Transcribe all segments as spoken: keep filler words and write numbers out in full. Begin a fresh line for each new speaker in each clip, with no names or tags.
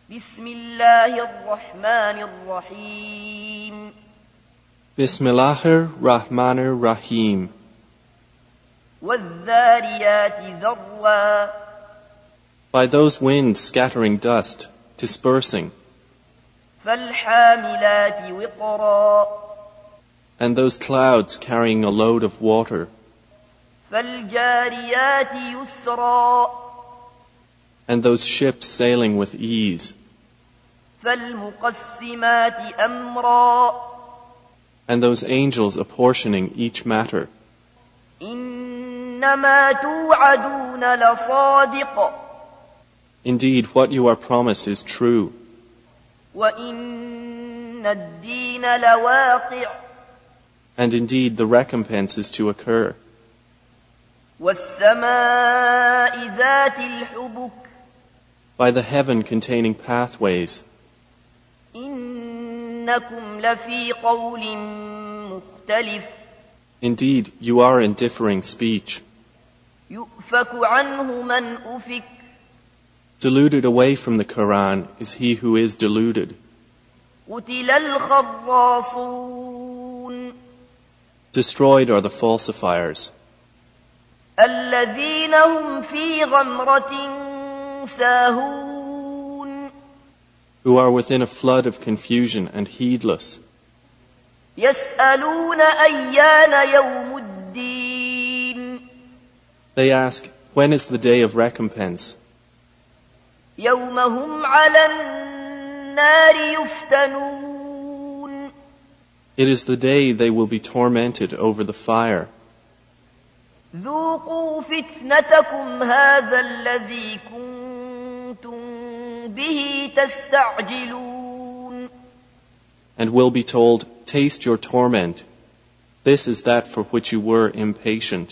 بسم الله الرحمن الرحيم
Bismillahir Rahmanir Rahim.
والذاريات ذروا
By those winds scattering dust, dispersing,
فالحاملات وقرا
and those clouds carrying a load of water,
فالجاريات يسرا
and those ships sailing with ease,
فالمقسمات أمرا
and those angels apportioning each matter.
إنما توعدون لصادق
Indeed, what you are promised is true,
وإن الدين لواقع
and indeed the recompense is to occur.
والسماء ذات الحبك
By the heaven containing pathways,
إنكم لفي قول مختلف
indeed you are in differing speech.
يؤفك عنه من أفك
Deluded away from the Quran is he who is deluded.
قتل الخراصون
Destroyed are the falsifiers,
الذين هم في غمرة ساهون
who are within a flood of confusion and heedless.
يسألون أيان يوم الدين
They ask, when is the day of recompense?
يوم هم على النار يفتنون
It is the day they will be tormented over the fire.
ذوقوا فتنتكم هذا الذي كنتم به تستعجلون
And will be told, taste your torment. This is that for which you were impatient.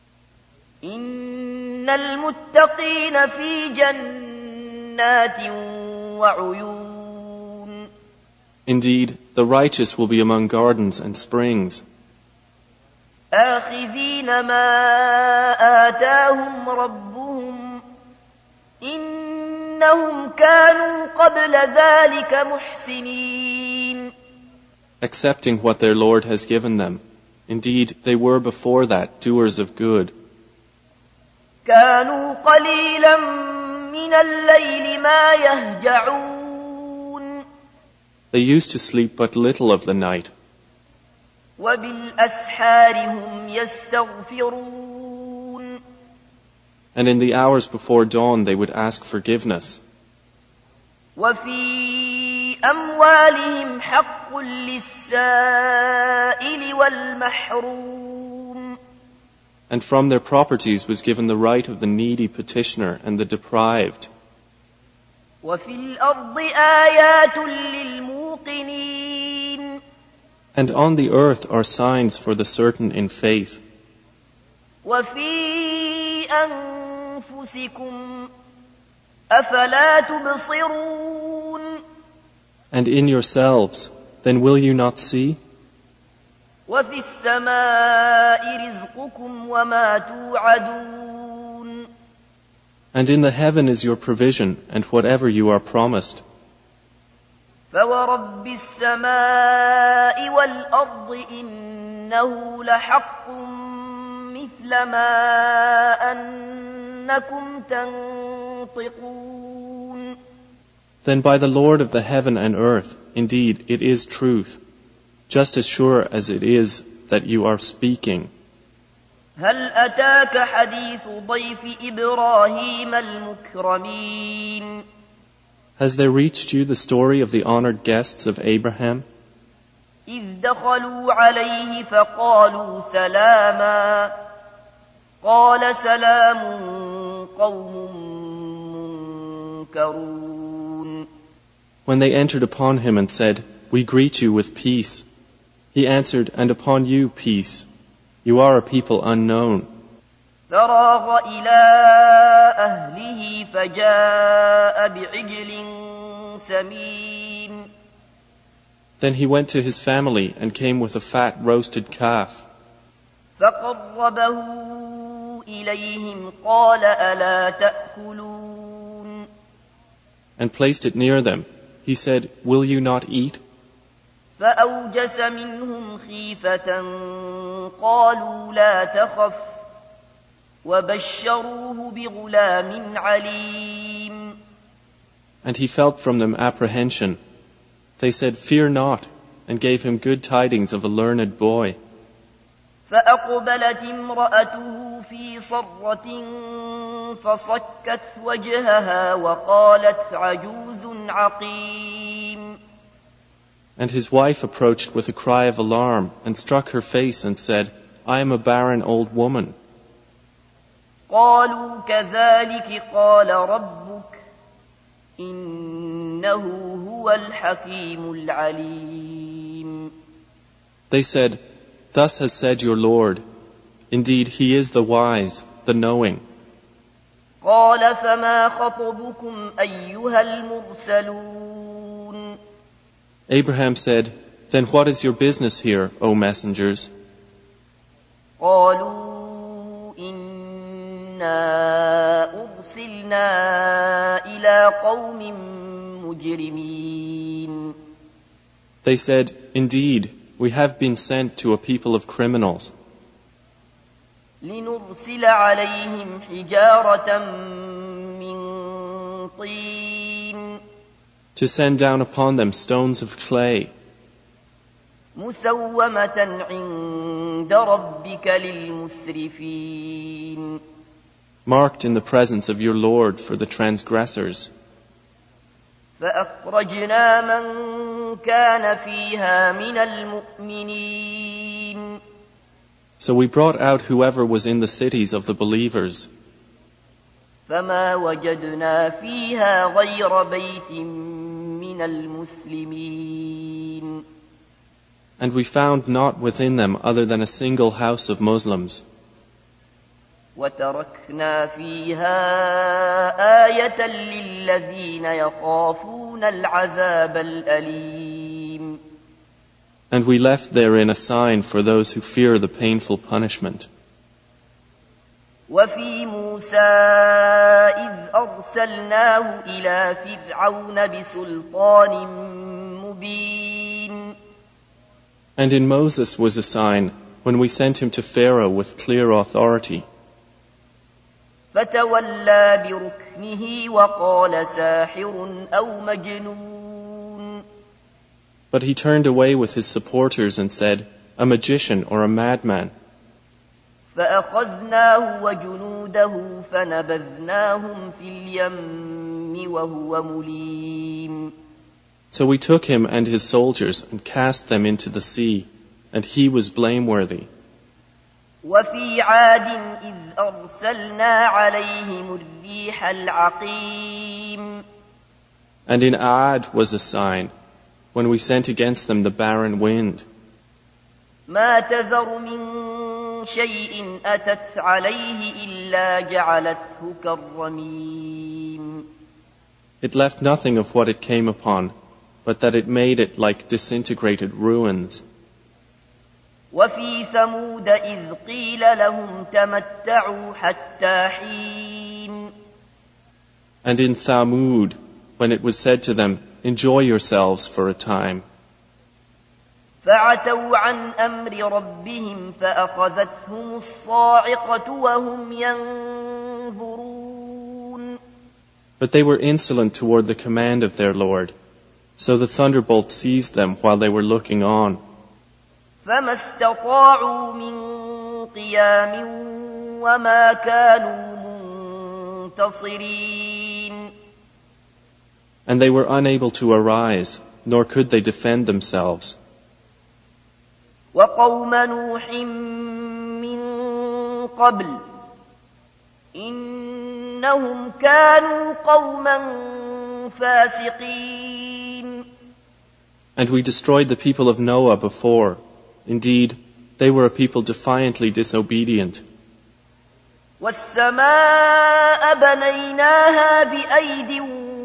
إن المتقين في جنات وعيون
Indeed, the righteous will be among gardens and springs,
آخذين ما آتاهم ربهم إنهم كانوا قبل ذلك محسنين
accepting what their Lord has given them. Indeed, they were before that doers of good.
كانوا قليلا من الليل ما يهجعون
They used to sleep but little of the night,
وبالأسحار هم يستغفرون
and in the hours before dawn they would ask forgiveness.
وفي أموالهم حق للسائل والمحروم
And from their properties was given the right of the needy petitioner and the deprived.
وفي الأرض آيات للموقنين
And on the earth are signs for the certain in faith.
وفي أنفسكم أفلا تبصرون
And in yourselves, then will you not see?
وفي السماء رزقكم وما توعدون
And in the heaven is your provision and whatever you are promised.
فورب السماء والأرض إنه لحق مثل ما أنكم تنطقون
Then by the Lord of the heaven and earth, indeed it is truth, just as sure as it is that you are speaking.
هل أتاك حديث ضيف إبراهيم المكرمين
Has there reached you the story of the honored guests of Abraham?
إذ دخلوا عليه فقالوا سلاما قال سلام قوم منكرون
When they entered upon him and said, we greet you with peace, he answered, and upon you peace. You are a people unknown.
فراغ إلى أهله فجاء بعجل سمين
Then he went to his family and came with a fat roasted calf.
فقربه إليهم قال ألا تأكلون
and placed it near them, he said, "Will you not eat?"
فأوجس منهم خيفة قالوا لا تخف وبشروه بغلام عليم.
And he felt from them apprehension. They said, "Fear not," and gave him good tidings of a learned boy.
فأقبلت امرأته في صرة فصكت وجهها وقالت عجوز عقيم.
And his wife approached with a cry of alarm and struck her face and said, "I am a barren old woman."
قالوا كذلك قال ربك إنه هو الحكيم العليم.
They said, "Thus has said your Lord. Indeed, he is the wise, the knowing."
قال فما خطبكم أيها المرسلون.
Abraham said, "Then what is your business here, O messengers?"
قالوا إنا أرسلنا إلى قوم مجرمين.
They said, "Indeed, we have been sent to a people of criminals,
لنرسل عليهم حجارة من طين
to send down upon them stones of clay,
مسومة عند ربك للمسرفين.
marked in the presence of your Lord for the transgressors.
فأخرجنا من كان فيها من المؤمنين.
So we brought out whoever was in the cities of the believers.
فما وجدنا فيها غير بيت من المسلمين.
And we found not within them other than a single house of Muslims.
وتركنا فيها آية للذين يخافون العذاب الأليم.
And we left therein a sign for those who fear the painful punishment.
وفي موسى إذ أرسلناه إلى فرعون بسلطان مبين.
And in Moses was a sign when we sent him to Pharaoh with clear authority.
فتولى بركنه وقال ساحر أو مجنون.
But he turned away with his supporters and said, "A magician or a madman."
فأخذناه وجنوده فنبذناهم في اليم وهو مليم.
So we took him and his soldiers and cast them into the sea, and he was blameworthy.
وفي عاد إذ أرسلنا عليهم الريح العقيم.
And in Aad was a sign, when we sent against them the barren wind.
ما تذر من شيء أتت عليه إلا جعلته كالرميم.
It left nothing of what it came upon, but that it made it like disintegrated ruins.
وفي ثمود إذ قيل لهم تمتعوا حتى حين.
And in Thamud, when it was said to them, "Enjoy yourselves for a time."
فعتوا عن أمر ربهم فأخذتهم الصاعقة وهم ينظرون.
But they were insolent toward the command of their Lord, so the thunderbolt seized them while they were looking on.
فما استطاعوا من قيام وما كانوا منتصرين.
And they were unable to arise, nor could they defend themselves.
وقوم نوح من قبل إنهم كانوا قوما فاسقين.
And we destroyed the people of Noah before. Indeed, they were a people defiantly disobedient.
والسماء بنيناها بأيد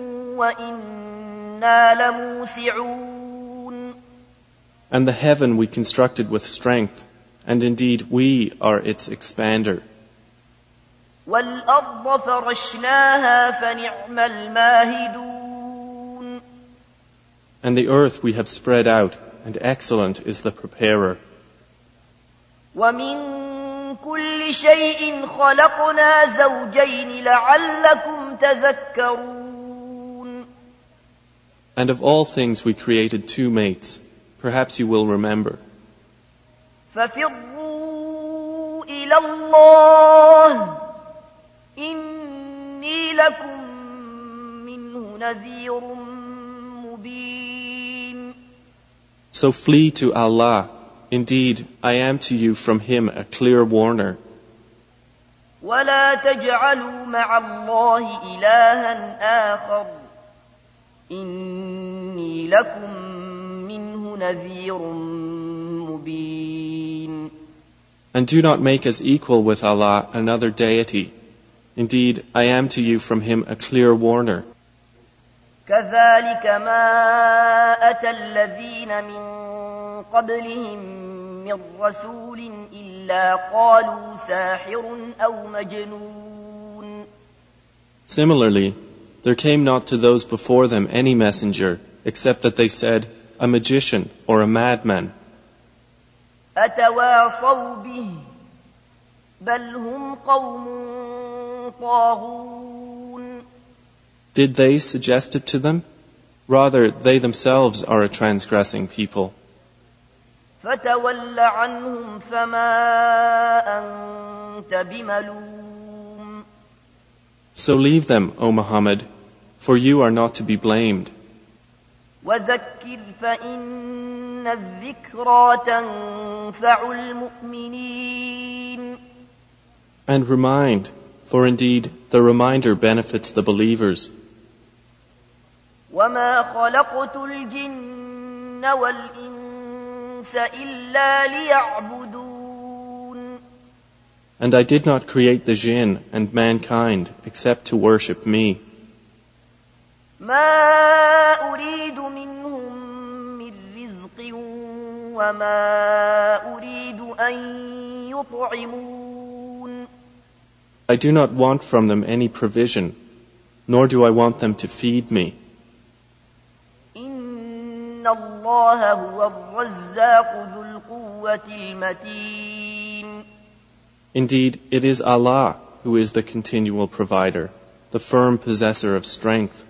وإنا لموسعون.
And the heaven we constructed with strength, and indeed we are its expander.
والأرض فرشناها فنعم الماهدون.
And the earth we have spread out, and excellent is the preparer.
وَمِن كُلِّ شَيْءٍ خَلَقْنَا زَوْجَيْنِ لَعَلَّكُمْ تَذَكَّرُونَ.
And of all things we created two mates. Perhaps you will remember.
فَفِرُّوا إِلَى اللَّهِ إِنِّي لَكُمْ مِنْهُ نَذِيرٌ مُبِينٌ.
So flee to Allah. Indeed, I am to you from Him a clear warner.
وَلَا تَجْعَلُوا مَعَ اللَّهِ إِلَٰهًا آخَرَ إِنِّي لَكُمْ مِنْهُ نَذِيرٌ مُبِينٌ.
And do not make us equal with Allah another deity. Indeed, I am to you from Him a clear warner.
كَذَلِكَ مَا أَتَى الَّذِينَ مِن قَبْلِهِم مِّن رَّسُولٍ إِلَّا قَالُوا سَاحِرٌ أَوْ مَجْنُونٌ.
Similarly, there came not to those before them any messenger, except that they said, a magician or a madman.
أَتَوَاصَوْا بِهِ بَلْ هُمْ قَوْمٌ طَاغُونَ.
Did they suggest it to them? Rather, they themselves are a transgressing people.
فَتَوَلَّ عَنْهُمْ فَمَا أَنْتَ بِمَلُومٍ.
So leave them, O Muhammad, for you are not to be blamed.
وَذَكِّرْ فَإِنَّ الذِّكْرَى تَنفَعُ الْمُؤْمِنِينَ.
And remind, for indeed the reminder benefits the believers.
وَمَا خَلَقْتُ الْجِنَّ وَالْإِنسَ إِلَّا لِيَعْبُدُونَ.
And I did not create the jinn and mankind except to worship me.
مَا أُرِيدُ مِنْهُم مِّن رِّزْقٍ وَمَا أُرِيدُ أَن يُطْعِمُونَ.
I do not want from them any provision, nor do I want them to feed me.
إِنَّ اللَّهَ هُوَ الرَّزَّاقُ ذُو الْقُوَّةِ الْمَتِينُ.
Indeed, it is Allah who is the continual provider, the firm possessor of strength.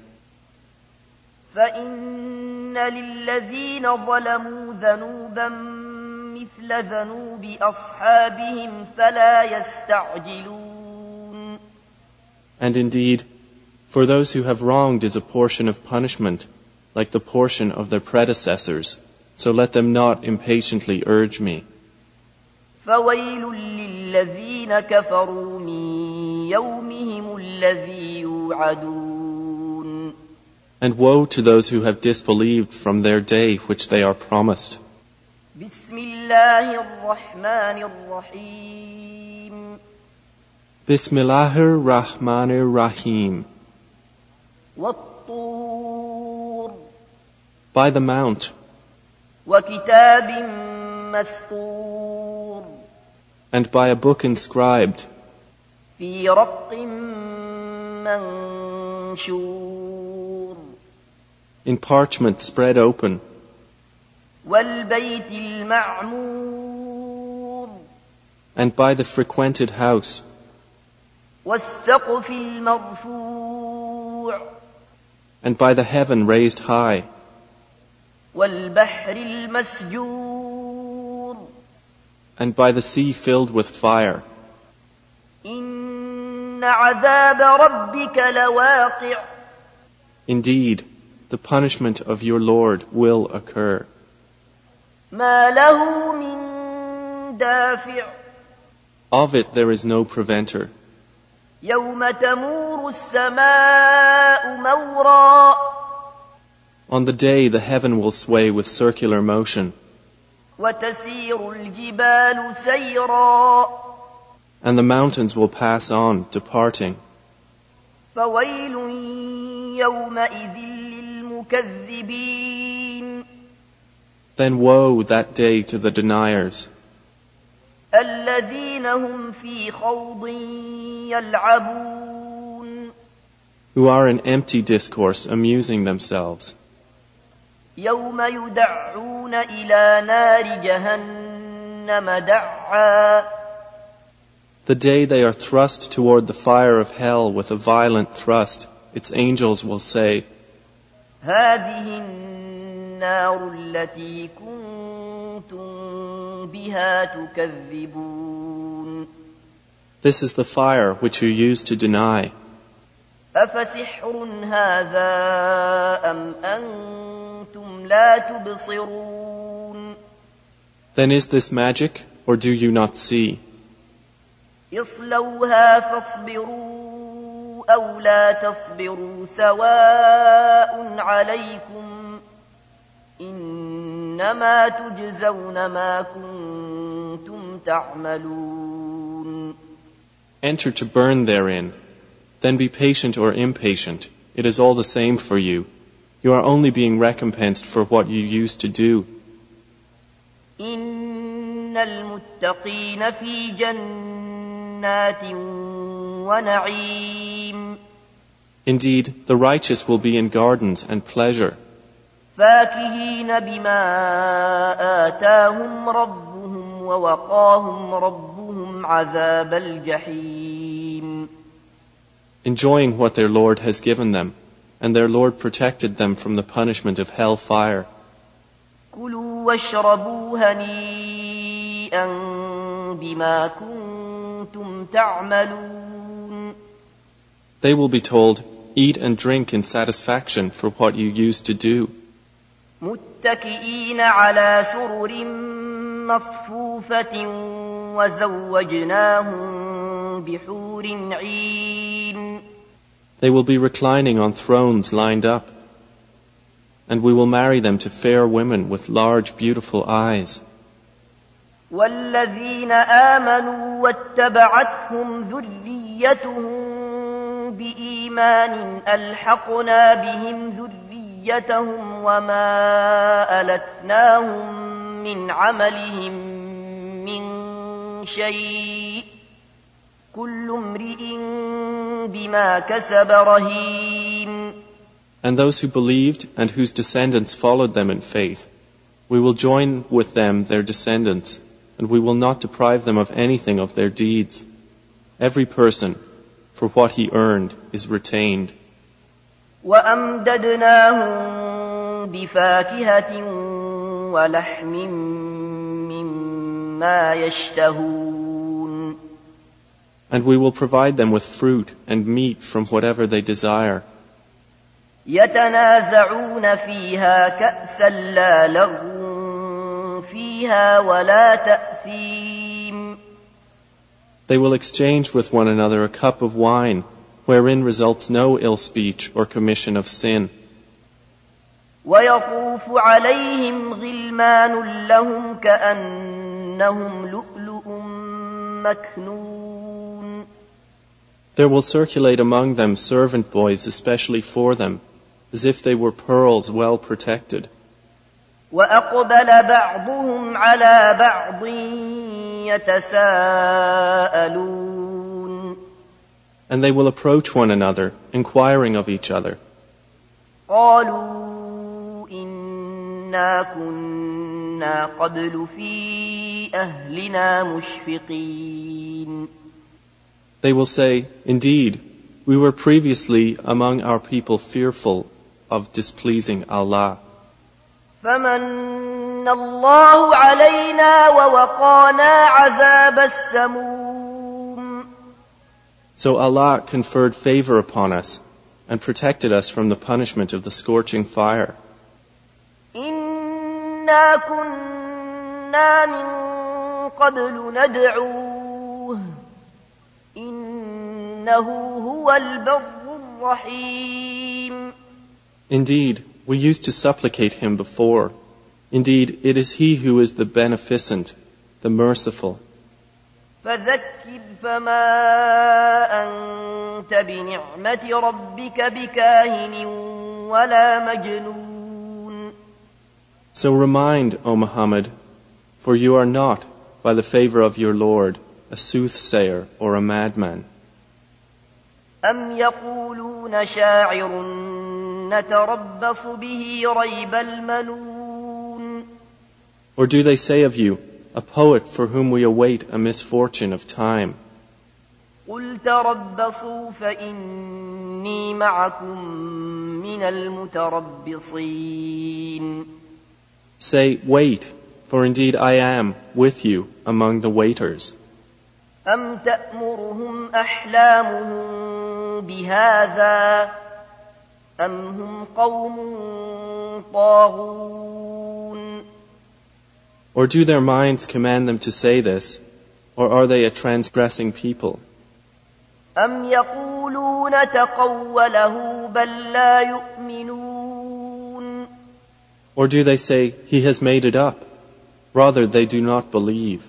فَإِنَّ لِلَّذِينَ ظَلَمُوا ذَنُوبًا مِثْلَ ذَنُوبِ أَصْحَابِهِمْ فَلَا يَسْتَعْجِلُونَ.
And indeed, for those who have wronged is a portion of punishment, like the portion of their predecessors, so let them not impatiently urge me.
فَوَيْلٌ لِلَّذِينَ كَفَرُوا مِنْ يَوْمِهِمُ الَّذِي يُوعَدُونَ.
And woe to those who have disbelieved from their day which they are promised.
بسم الله الرحمن الرحيم.
Bismillahir Rahmanir Rahim.
وَالطُّورِ.
By the mount.
وَكِتَابٍ مَّسْطُورٍ.
And by a book inscribed.
فِي رَقٍّ مَّنشُورٍ.
In parchment spread open.
وَالْبَيْتِ الْمَعْمُورِ.
And by the frequented house.
وَالسَّقْفِ الْمَرْفُوعِ.
And by the heaven raised high.
وَالْبَحْرِ الْمَسْجُورِ.
And by the sea filled with fire.
إِنَّ عَذَابَ رَبِّكَ لَوَاقِعٌ.
Indeed, the punishment of your Lord will occur.
مَا لَهُ مِن دَافِعٍ.
Of it there is no preventer.
يَوْمَ تَمُورُ السَّمَاءُ مَوْرًا.
On the day the heaven will sway with circular motion.
وَتَسِيرُ الْجِبَالُ سَيْرًا.
And the mountains will pass on, departing.
فَوَيْلٌ يَوْمَئِذٍ لِلْمُكَذِّبِينَ.
Then woe that day to the deniers.
الَّذِينَ هُمْ فِي خَوْضٍ يَلْعَبُونَ.
Who are in empty discourse amusing themselves.
يوم يدعون إلى نار جهنم دعا.
The day they are thrust toward the fire of hell with a violent thrust, its angels will say,
هذه النار التي كنتم بها تكذبون.
This is the fire which you used to deny.
أفسحر هذا أم أنتم لا تبصرون.
Then is this magic, or do you not see?
اصلوها فاصبروا أو لا تصبروا سواء عليكم إنما تجزون ما كنتم تعملون.
Enter to burn therein. Then be patient or impatient. It is all the same for you. You are only being recompensed for what you used to do.
إن المتقين في جنات ونعيم.
Indeed, the righteous will be in gardens and pleasure.
فاكهين بما آتاهم ربهم ووقاهم ربهم عذاب الجحيم.
Enjoying what their Lord has given them, and their Lord protected them from the punishment of hell fire.
كلوا واشربوا هنيئا بما كنتم تعملون.
They will be told, eat and drink in satisfaction for what you used to do.
متكئين على سرر مصفوفة وزوجناهم بحور عين.
They will be reclining on thrones lined up, and we will marry them to fair women with large beautiful eyes.
والذين آمنوا واتبعتهم ذريتهم بإيمان ألحقنا بهم ذريتهم وما ألتناهم من عملهم من شيء كل امرئ بما كسب رهين.
And those who believed and whose descendants followed them in faith, we will join with them their descendants, and we will not deprive them of anything of their deeds. Every person, for what he earned, is retained.
وأمددناهم بفاكهة ولحم مما يشتهون.
And we will provide them with fruit and meat from whatever they desire.
يتنازعون فيها كأسا لا لغو فيها ولا تأثيم.
They will exchange with one another a cup of wine, wherein results no ill speech or commission of sin.
ويطوف عليهم غلمان لهم كأنهم لؤلؤ مكنون.
There will circulate among them servant boys especially for them, as if they were pearls well protected.
وأقبل بعضهم على بعض يتساءلون.
And they will approach one another, inquiring of each other.
قالوا إنا كنا قبل في أهلنا مشفقين.
They will say, indeed, we were previously among our people fearful of displeasing Allah.
فمن الله علينا ووقانا عذاب السموم.
So Allah conferred favor upon us and protected us from the punishment of the scorching fire.
إنا كنا من قبل ندعوه إنه هو البر الرحيم.
Indeed, we used to supplicate him before. Indeed, it is he who is the beneficent, the merciful.
فذكر فما أنت بنعمة ربك بكاهن ولا مجنون.
So remind, O Muhammad, for you are not, by the favor of your Lord, a soothsayer or a madman.
أم يقولون شاعر نتربص به ريب المنون.
Or do they say of you, a poet for whom we await a misfortune of time?
قل تربصوا فإني معكم من المتربصين.
Say, wait, for indeed I am with you among the waiters.
أم تأمرهم أحلامهم بهذا أم هم قوم طاغون.
Or do their minds command them to say this, or are they a transgressing people?
أم يقولون تقوله بل لا يؤمنون.
Or do they say, he has made it up? Rather, they do not believe.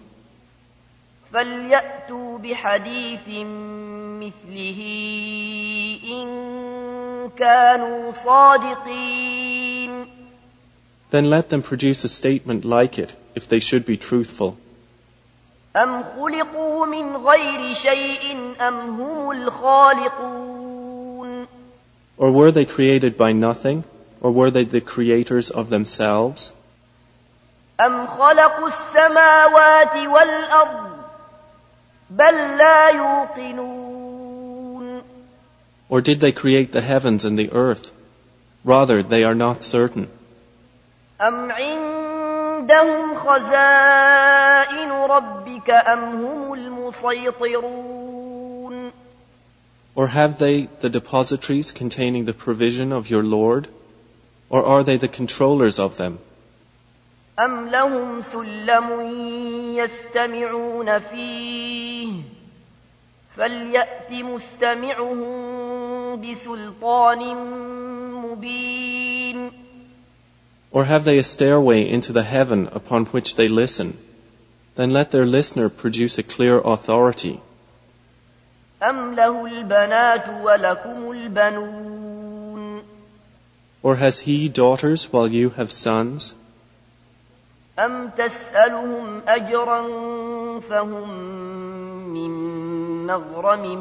فليأتوا بحديث مثله إن كانوا صادقين.
Then let them produce a statement like it, if they should be truthful.
أم خلقوا من غير شيء أم هم الخالقون.
Or were they created by nothing, or were they the creators of themselves?
أم خلقوا السماوات والأرض بل لا يوقنون.
Or did they create the heavens and the earth? Rather, they are not certain.
أم عندهم خزائن ربك أم هم المسيطرون.
Or have they the depositories containing the provision of your Lord? Or are they the controllers of them?
أم لهم سلم يستمعون فيه فليأت مستمعهم بسلطان مبين.
Or have they a stairway into the heaven upon which they listen? Then let their listener produce a clear authority.
أم له البنات ولكم البنون.
Or has he daughters while you have sons?
أم تسألهم أجرا فهم من مغرم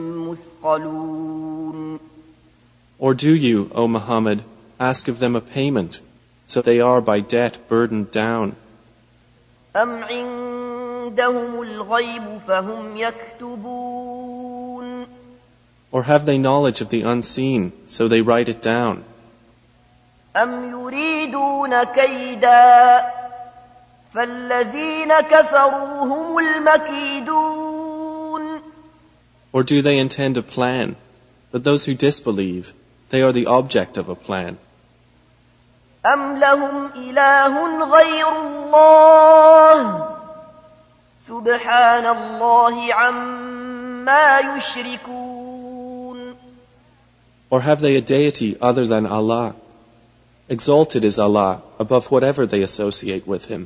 مثقلون.
Or do you, O Muhammad, ask of them a payment, so they are by debt burdened down?
أم عندهم الغيب فهم يكتبون.
Or have they knowledge of the unseen, so they write it down?
أم يريدون كيدا فالذين كفروا هم المكيدون.
Or do they intend a plan? But those who disbelieve, they are the object of a plan.
أم لهم إله غير الله سبحان الله عما يشركون.
Or have they a deity other than Allah? Exalted is Allah above whatever they associate with Him.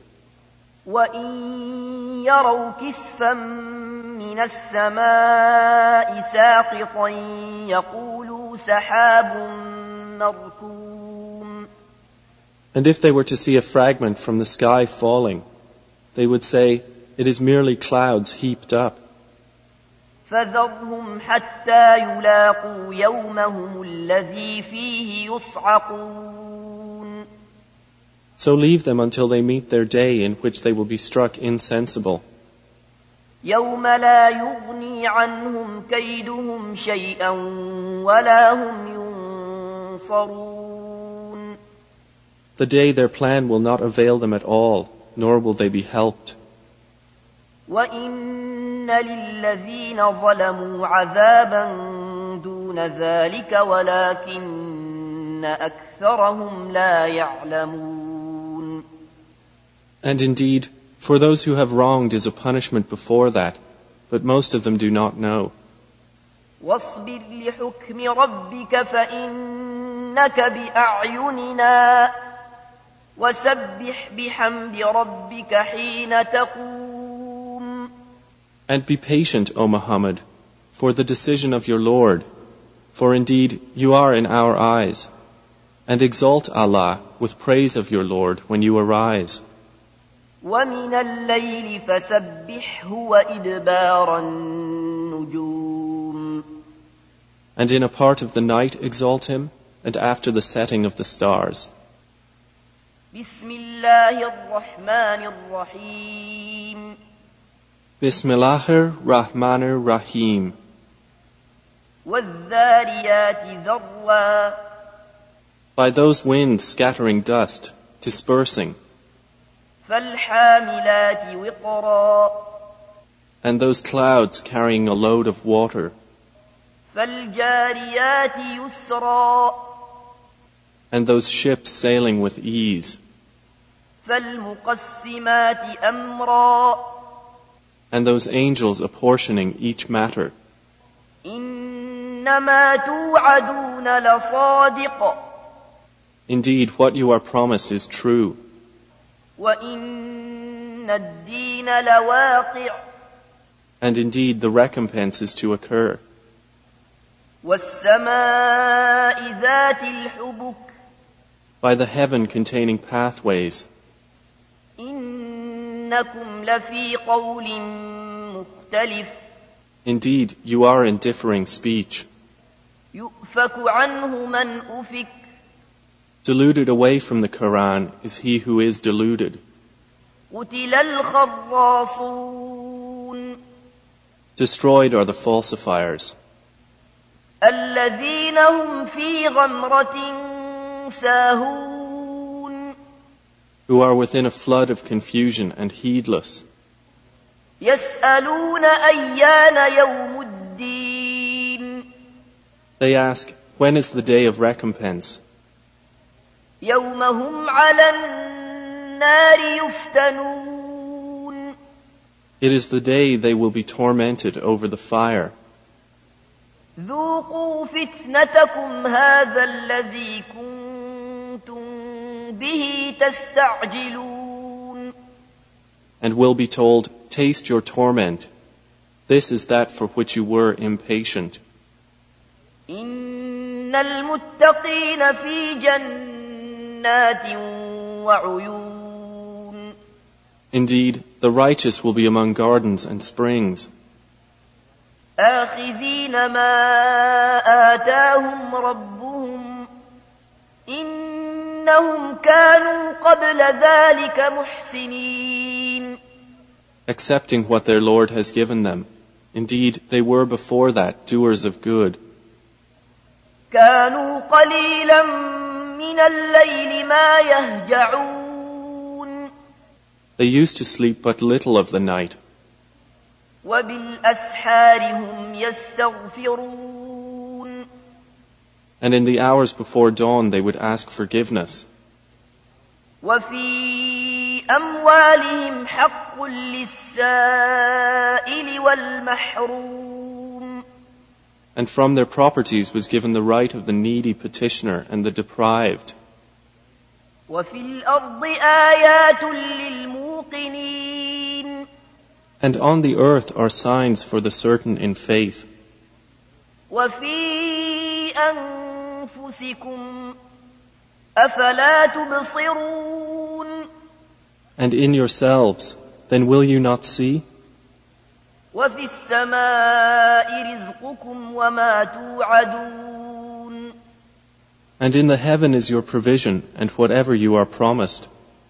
وَإِن يَرَوْا كِسْفًا مِّنَ السَّمَاءِ سَاقِطًا يَقُولُوا سَحَابٌ مَّرْكُومٌ.
And if they were to see a fragment from the sky falling, they would say, it is merely clouds heaped up.
فَذَرْهُمْ حَتَّى يُلَاقُوا يَوْمَهُمُ الَّذِي فِيهِ يُصْعَقُونَ.
So leave them until they meet their day in which they will be struck insensible.
يَوْمَ لَا يُغْنِي عَنْهُمْ كَيْدُهُمْ شَيْئًا وَلَا هُمْ يُنصَرُونَ.
The day their plan will not avail them at all, nor will they be helped.
وَإِنَّ لِلَّذِينَ ظَلَمُوا عَذَابًا دُونَ ذَلِكَ وَلَكِنَّ أَكْثَرَهُمْ لَا يَعْلَمُونَ.
And indeed, for those who have wronged is a punishment before that, but most of them do not know.
وَاصْبِرْ لِحُكْمِ رَبِّكَ فَإِنَّكَ بِأَعْيُنِنَا وَسَبِّحْ بِحَمْدِ رَبِّكَ حِينَ تَقُومُ.
And be patient, O Muhammad, for the decision of your Lord, for indeed you are in our eyes. And exalt Allah with praise of your Lord when you arise.
وَمِنَ اللَّيْلِ فَسَبِّحْهُ وَإِدْبَارَ النُّجُومِ.
And in a part of the night exalt Him, and after the setting of the stars.
بسم الله الرحمن الرحيم
Bismillahir Rahmanir Rahim.
والذاريات ذروا
By those winds scattering dust, dispersing,
فالحاملات وقرا
and those clouds carrying a load of water,
فالجاريات يسرا
and those ships sailing with ease,
فالمقسمات أمرا
and those angels apportioning each matter.
إنما توعدون لصادق
Indeed, what you are promised is true,
وإن الدين لواقع
and indeed the recompense is to occur.
والسماء ذات الحبك
By the heaven containing pathways,
إنكم لفي قول مختلف
indeed you are in differing speech,
يؤفك عنه من أفك
deluded away from the Quran is he who is deluded.
قتل الخراصون
Destroyed are the falsifiers,
الذين هم في غمرة ساهون
who are within a flood of confusion and heedless.
يسألون أيان يوم الدين
They ask, when is the day of recompense?
يوم هم على النار يفتنون
It is the day they will be tormented over the fire.
ذوقوا فتنتكم هذا الذي كنتم به تستعجلون
And will be told, taste your torment. This is that for which you were impatient.
إن المتقين في جنات وعيون
Indeed, the righteous will be among gardens and springs,
آخذين ما آتاهم ربهم إنهم كانوا قبل ذلك محسنين
accepting what their Lord has given them. Indeed, they were before that doers of good.
كانوا قليلا من الليل ما يهجعون
They used to sleep but little of the night,
وبالأسحار هم يستغفرون
and in the hours before dawn they would ask forgiveness.
وفي أموالهم حق للسائل والمحروم
And from their properties was given the right of the needy petitioner and the deprived.
وفي الأرض آيات للموقنين
And on the earth are signs for the certain in faith.
وفي أنفسكم أفلا تبصرون
And in yourselves, then will you not see?
وفي السماء رزقكم وما توعدون
And in the heaven is your provision and whatever you are promised.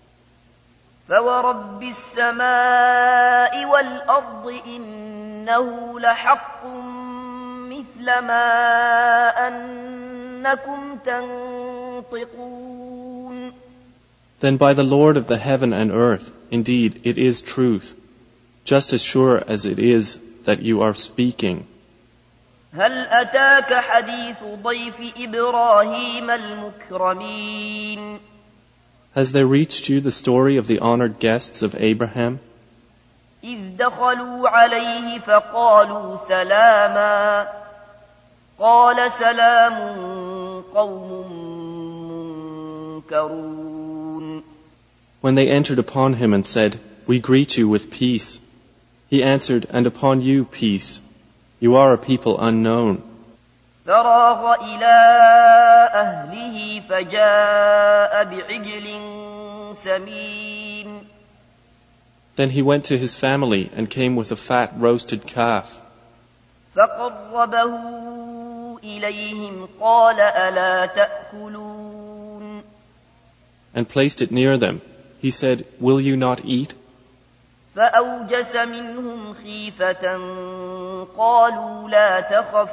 فورب السماء والأرض إنه لحق مثل ما أنكم تنطقون
Then by the Lord of the heaven and earth, indeed it is truth, just as sure as it is that you are speaking.
هل أتاك حديث ضيف إبراهيم المكرمين
Has there reached you the story of the honored guests of Abraham?
إذ دخلوا عليه فقالوا سلاما قال سلام قوم منكرون
When they entered upon him and said, "We greet you with peace," he answered, "And upon you peace. You are a people unknown."
فراغ إلى أهله فجاء بعجل سمين
Then he went to his family and came with a fat roasted calf.
فقربه إليهم قال ألا تأكلون
and placed it near them. He said, "Will you not eat?"
فأوجس منهم خيفة قالوا لا تخف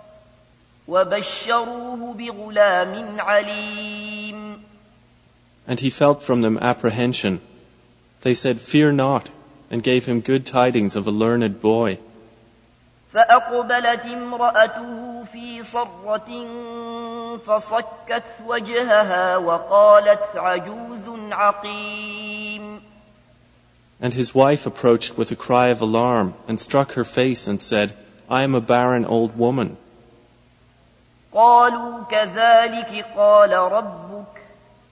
وبشروه بغلام عليم.
And he felt from them apprehension. They said, "Fear not," and gave him good tidings of a learned boy.
فأقبلت امرأته في صرة فصكت وجهها وقالت عجوز عقيم.
And his wife approached with a cry of alarm and struck her face and said, "I am a barren old woman."
قالوا كذلك قال ربك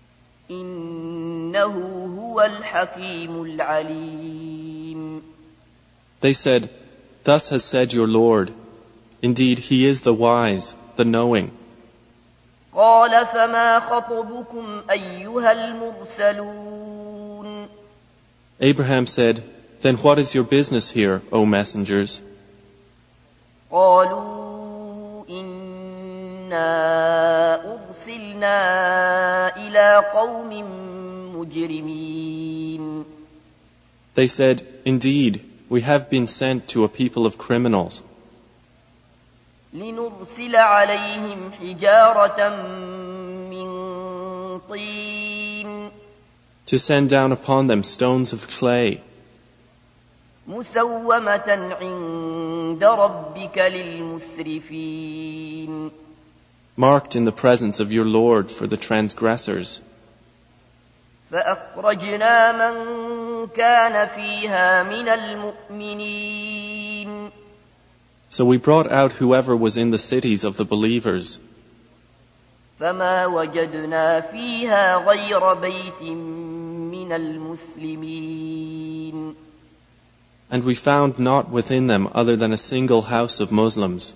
إنه هو الحكيم العليم.
They said, "Thus has said your Lord. Indeed, He is the wise, the knowing."
قال فما خطبكم أيها المرسلون.
Abraham said, "Then what is your business here, O messengers?"
قالوا إنا أرسلنا إلى قوم مجرمين.
They said, "Indeed, we have been sent to a people of criminals,
لنرسل عليهم حجارة من طين
to send down upon them stones of clay,
مسومة عند ربك للمسرفين.
marked in the presence of your Lord for the transgressors.
فأخرجنا من كان فيها من المؤمنين.
So we brought out whoever was in the cities of the believers.
فما وجدنا فيها غير بيت من المسلمين.
And we found not within them other than a single house of Muslims.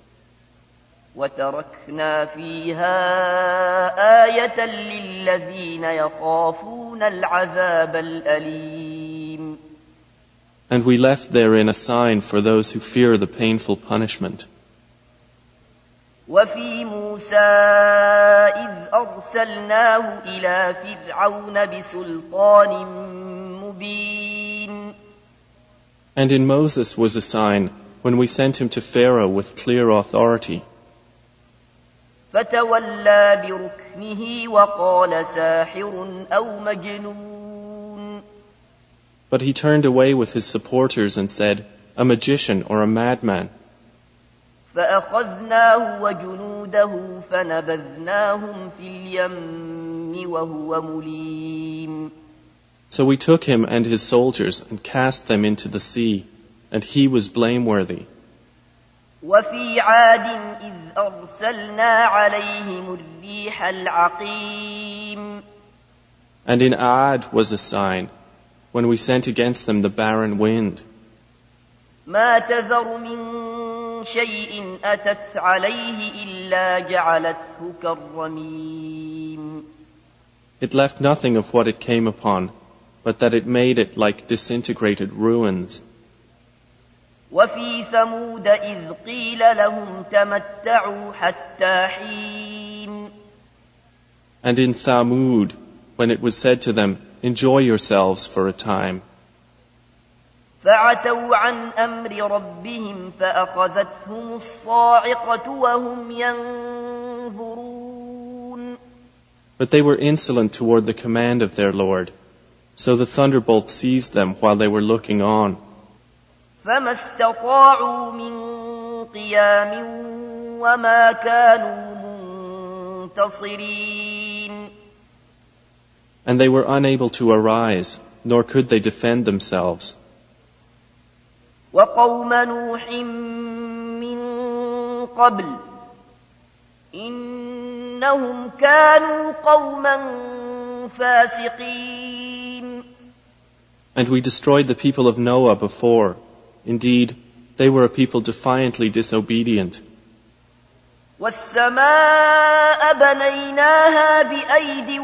وتركنا فيها آية للذين يخافون العذاب الأليم.
And we left therein a sign for those who fear the painful punishment.
وفي موسى إذ أرسلناه إلى فرعون بسلطان مبين.
And in Moses was a sign when we sent him to Pharaoh with clear authority.
فتولى بركنه وقال ساحر أو مجنون.
But he turned away with his supporters and said, "A magician or a madman."
فأخذناه وجنوده فنبذناهم في اليم وهو مليم.
So we took him and his soldiers and cast them into the sea, and he was blameworthy.
وفي عاد إذ أرسلنا عليهم الريح العقيم.
And in Aad was a sign, when we sent against them the barren wind.
ما تذر من شيء أتت عليه إلا جعلته كالرميم.
It left nothing of what it came upon, but that it made it like disintegrated ruins.
وفي ثمود إذ قيل لهم تمتعوا حتى حين.
And in Thamud, when it was said to them, "Enjoy yourselves for a time."
فعتوا عن أمر ربهم فأخذتهم الصاعقة وهم ينظرون.
But they were insolent toward the command of their Lord, so the thunderbolt seized them while they were looking on.
فما استطاعوا من قيام وما كانوا منتصرين.
And they were unable to arise, nor could they defend themselves.
وقوم نوح من قبل إنهم كانوا قوما فاسقين.
And we destroyed the people of Noah before. Indeed, they were a people defiantly disobedient.
والسماء بنيناها بأيد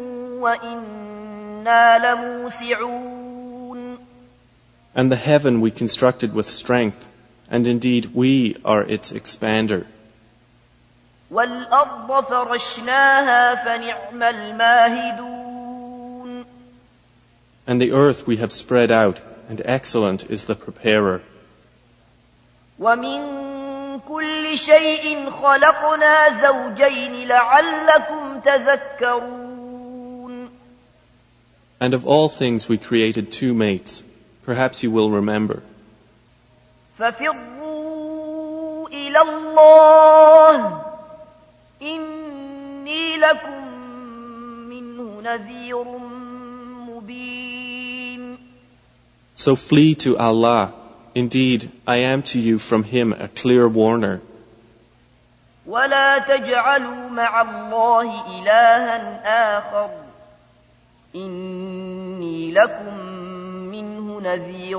وإنا لموسعون.
And the heaven we constructed with strength, and indeed we are its expander.
والأرض فرشناها فنعم الماهدون.
And the earth we have spread out, and excellent is the preparer.
ومن كل شيء خلقنا زوجين لعلكم تذكرون.
And of all things we created two mates. Perhaps you will remember.
ففروا إلى الله إني لكم منه نذير مبين.
So flee to Allah. Indeed, I am to you from Him a clear warner.
ولا تجعلوا مع الله إلها آخر إني لكم منه نذير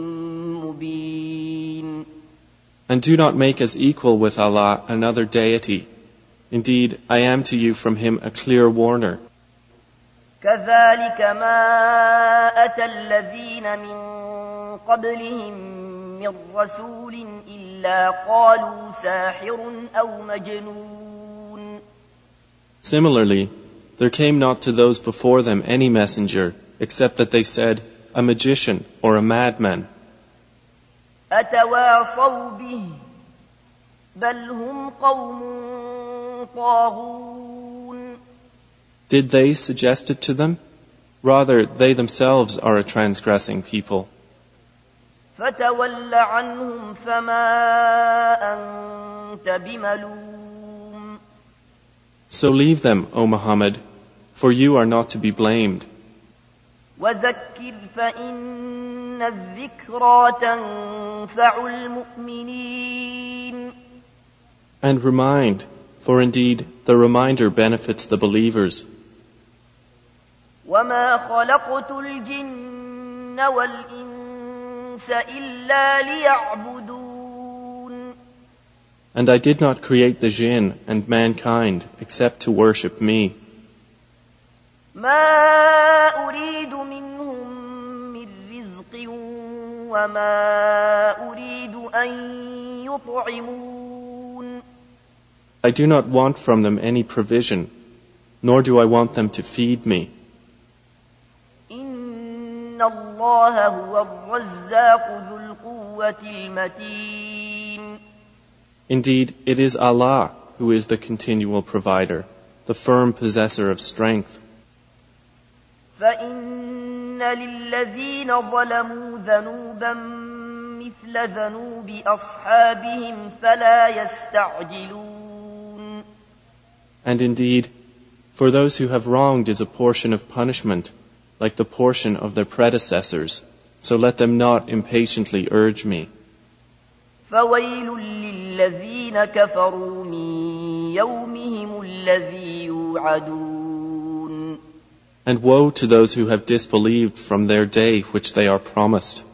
مبين.
And do not make us equal with Allah another deity. Indeed, I am to you from Him a clear warner.
كذلك ما أتى الذين من قبلهم من رسول إلا قالوا ساحر أو مجنون.
Similarly, there came not to those before them any messenger except that they said, a magician or a madman.
أتواصوا به بل هم قوم طاغون.
Did they suggest it to them? Rather, they themselves are a transgressing people.
فتول عنهم فما أنت بملوم.
So leave them, O Muhammad, for you are not to be blamed.
وذكر فإن الذكرى تنفع المؤمنين.
And remind, for indeed the reminder benefits the believers.
وما خلقت الجن والإنس إلا ليعبدون.
And I did not create the jinn and mankind except to worship me.
ما أريد منهم من رزق وما أريد أن يطعمون.
I do not want from them any provision, nor do I want them to feed me.
إن الله هو الرزاق ذو القوة المتين.
Indeed, it is Allah who is the continual provider, the firm possessor of strength.
فإن للذين ظلموا ذنوبا مثل ذنوب أصحابهم فلا يستعجلون.
And indeed, for those who have wronged is a portion of punishment, like the portion of their predecessors, so let them not impatiently urge me.
فويل للذين كفروا من يومهم الذي يوعدون.
And woe to those who have disbelieved from their day which they are promised.